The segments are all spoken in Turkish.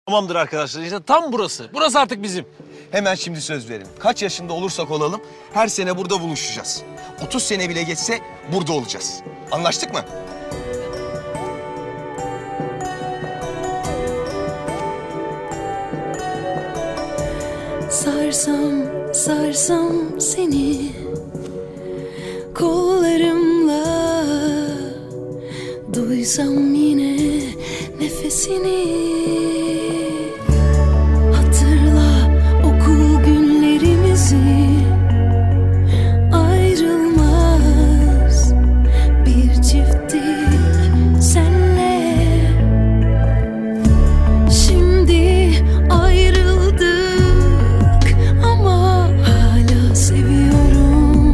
Tamamdır arkadaşlar, işte tam burası. Burası artık bizim. Hemen şimdi söz verin. Kaç yaşında olursak olalım her sene burada buluşacağız. 30 sene bile geçse burada olacağız. Anlaştık mı? Sarsam, sarsam seni kollarımla, duysam yine nefesini. Hatırla okul günlerimizi, ayrılmaz bir çifttik senle. Şimdi ayrıldık ama hala seviyorum,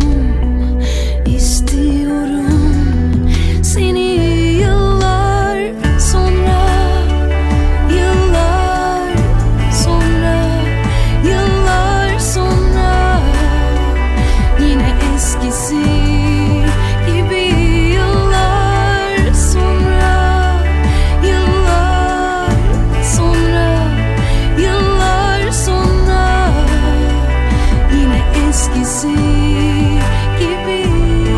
istiyorum seni. Yıllar sonra, yıllar sonra, yıllar sonra yine eskisi gibi. Yıllar sonra, yıllar sonra, yıllar sonra yine eskisi gibi.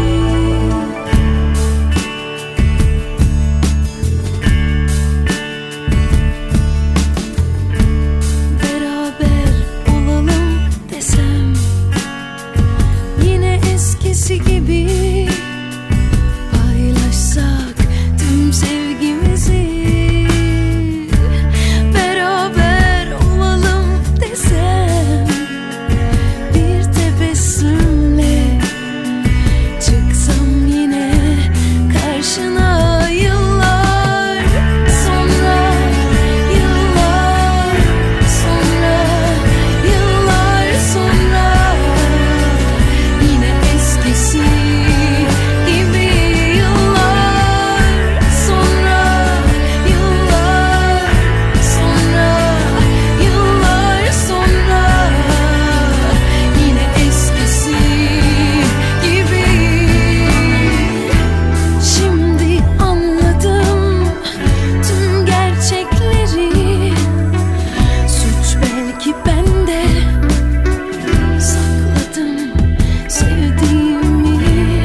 Beraber olalım desem yine eskisi gibi. Paylaşsak tüm sevgimizi, beraber olalım desem bir tebessümle çıksam yine karşına. Yıllar sonra, yıllar sonra, yıllar sonra yine eskisi gibi. Yıllar sonra, yıllar sonra, yıllar sonra yine eskisi gibi. Şimdi anladım tüm gerçekleri. Suç belki bende, sakladım sevdiğimi.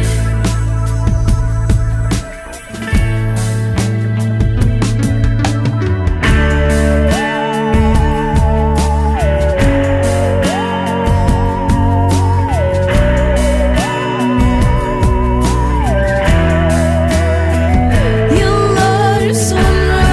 Yıllar sonra,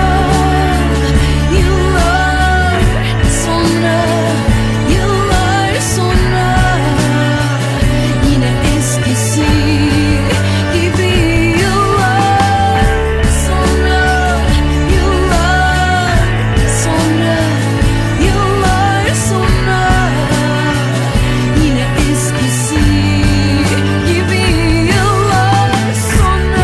yıllar sonra, yıllar sonra yine eskisi gibi. Yıllar sonra, yıllar sonra, yıllar sonra yine eskisi gibi. Yıllar sonra,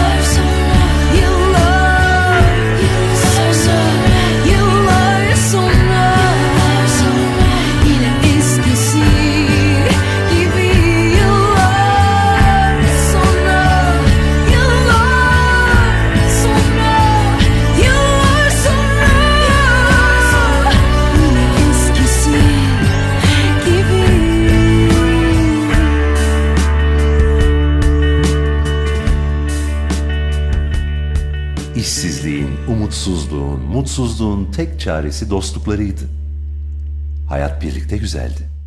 yıllar sonra, yıllar sonra yine eskisi gibi. Yıllar sonra, yıllar sonra, yıllar sonra yine eskisi gibi. İşsizliğin, umutsuzluğun, mutsuzluğun tek çaresi dostluklarıydı. Hayat birlikte güzeldi.